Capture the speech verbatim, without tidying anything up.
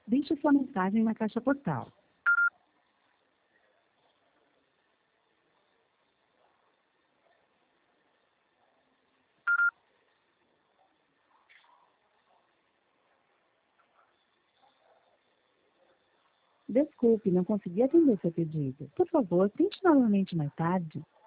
Deixe sua mensagem na caixa postal. Desculpe, não consegui atender seu pedido. Por favor, tente novamente mais tarde.